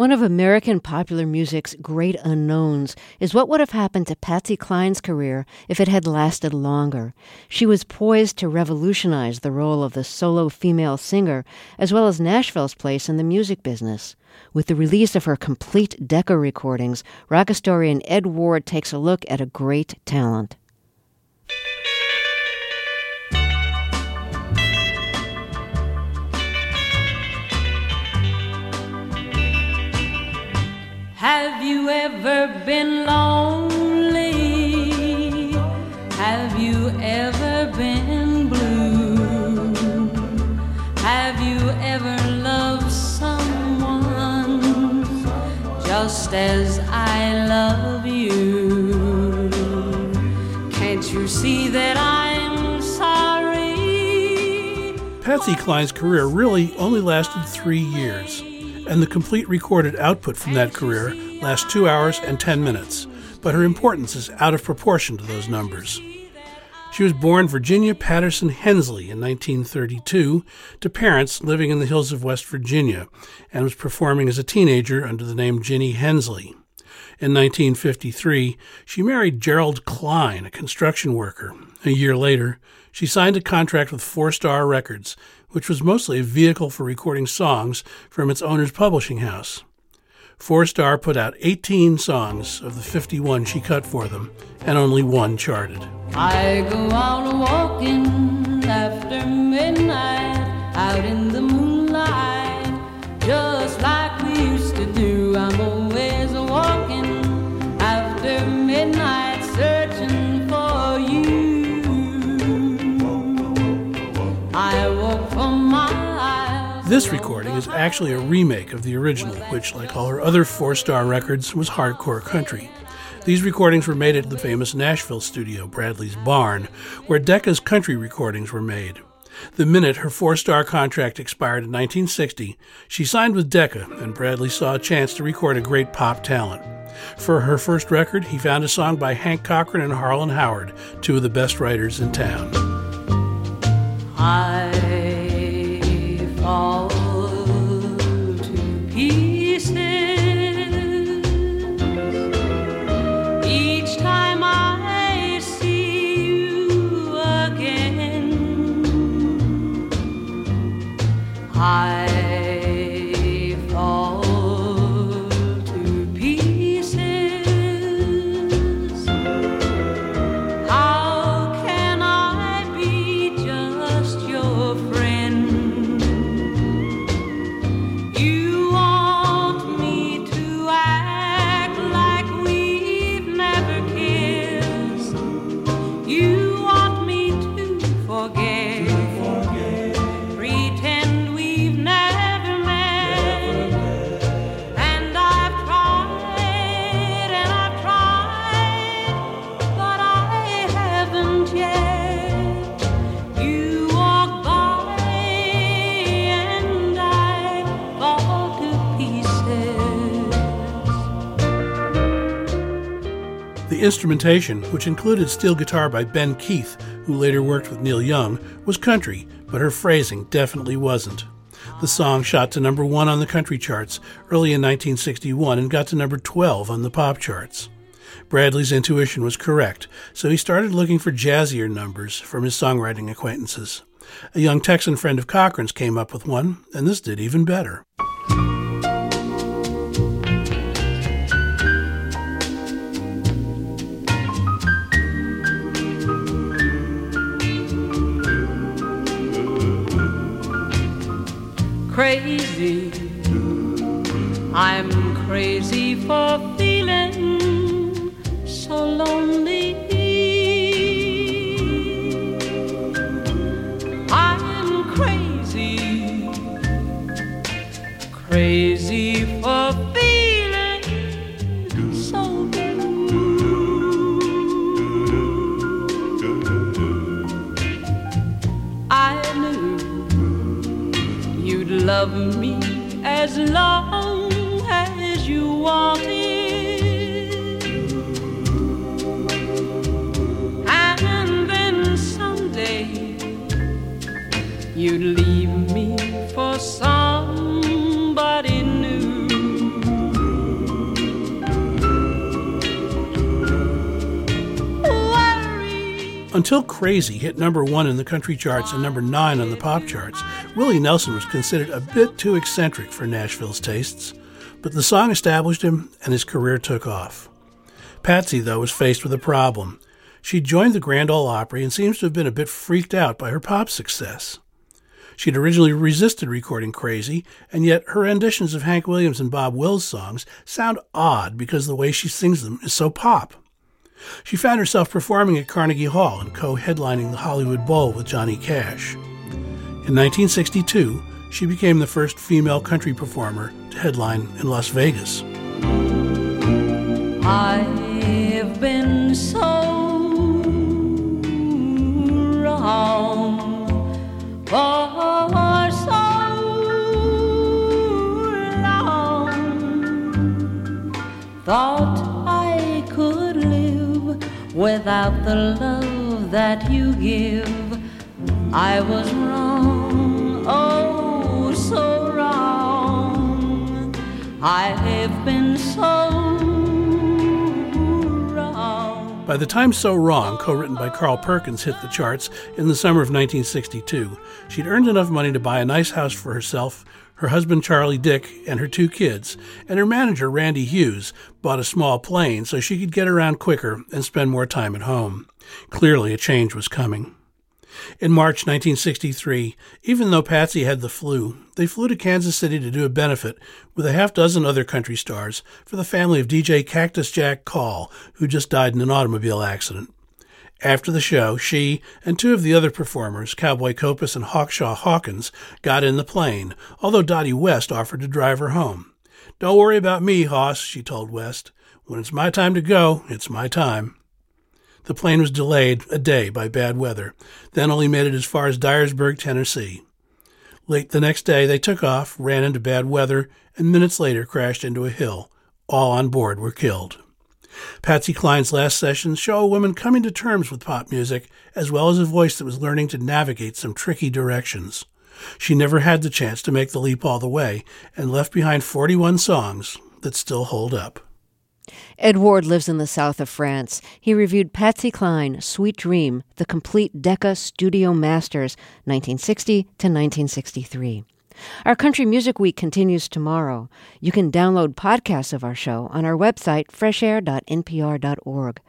One of American popular music's great unknowns is what would have happened to Patsy Cline's career if it had lasted longer. She was poised to revolutionize the role of the solo female singer, as well as Nashville's place in the music business. With the release of her complete Decca recordings, rock historian Ed Ward takes a look at a great talent. Have you ever been lonely? Have you ever been blue? Have you ever loved someone just as I love you? Can't you see that I'm sorry? Patsy Cline's career really only lasted 3 years, and the complete recorded output from that career lasts 2 hours and 10 minutes, but her importance is out of proportion to those numbers. She was born Virginia Patterson Hensley in 1932 to parents living in the hills of West Virginia, and was performing as a teenager under the name Ginny Hensley. In 1953, she married Gerald Klein, a construction worker. A year later, she signed a contract with Four Star Records, which was mostly a vehicle for recording songs from its owner's publishing house. Four Star put out 18 songs of the 51 she cut for them, and only one charted. I go out walking after midnight, out in the moonlight, just like we used to do. I'm always walking after midnight, searching for you. I walk from miles. This recording is actually a remake of the original, which, like all her other Four Star records, was hardcore country. These recordings were made at the famous Nashville studio, Bradley's Barn, where Decca's country recordings were made. The minute her Four Star contract expired in 1960, she signed with Decca, and Bradley saw a chance to record a great pop talent. For her first record, he found a song by Hank Cochran and Harlan Howard, two of the best writers in town. I fall to pieces each time I see you again. I fall to pieces. How can I be just your friend? You want me to act like we've never kissed. You want me to forget, pretend we've never met. And I've tried, but I haven't yet. You walk by and I fall to pieces. The instrumentation, which included steel guitar by Ben Keith, who later worked with Neil Young, was country, but her phrasing definitely wasn't. The song shot to number 1 on the country charts early in 1961 and got to number 12 on the pop charts. Bradley's intuition was correct, so he started looking for jazzier numbers from his songwriting acquaintances. A young Texan friend of Cochran's came up with one, and this did even better. Crazy, I'm crazy for feeling so lonely. I'm crazy, crazy for feeling so blue. I knew you'd love me as long as you wanted, and then someday you'd leave me for somebody new. until Crazy hit number 1 in the country charts and number 9 on the pop charts, Willie Nelson was considered a bit too eccentric for Nashville's tastes, but the song established him and his career took off. Patsy, though, was faced with a problem. She joined the Grand Ole Opry and seems to have been a bit freaked out by her pop success. She'd originally resisted recording Crazy, and yet her renditions of Hank Williams and Bob Wills songs sound odd because the way she sings them is so pop. She found herself performing at Carnegie Hall and co-headlining the Hollywood Bowl with Johnny Cash. In 1962, she became the first female country performer to headline in Las Vegas. I've been so wrong for so long. Thought I could live without the love that you give. I was wrong, oh so wrong. I've been so wrong. By the time So Wrong, co-written by Carl Perkins, hit the charts in the summer of 1962, she'd earned enough money to buy a nice house for herself, her husband Charlie Dick, and her 2 kids, and her manager Randy Hughes bought a small plane so she could get around quicker and spend more time at home. Clearly, a change was coming. In March 1963, even though Patsy had the flu, they flew to Kansas City to do a benefit with a half-dozen other country stars for the family of DJ Cactus Jack Call, who just died in an automobile accident. After the show, she and 2 of the other performers, Cowboy Copas and Hawkshaw Hawkins, got in the plane, although Dottie West offered to drive her home. "Don't worry about me, Hoss," she told West. "When it's my time to go, it's my time." The plane was delayed a day by bad weather, then only made it as far as Dyersburg, Tennessee. Late the next day, they took off, ran into bad weather, and minutes later crashed into a hill. All on board were killed. Patsy Cline's last sessions show a woman coming to terms with pop music, as well as a voice that was learning to navigate some tricky directions. She never had the chance to make the leap all the way, and left behind 41 songs that still hold up. Ed Ward lives in the south of France. He reviewed Patsy Cline, Sweet Dream, the complete Decca Studio Masters, 1960 to 1963. Our Country Music Week continues tomorrow. You can download podcasts of our show on our website, freshair.npr.org.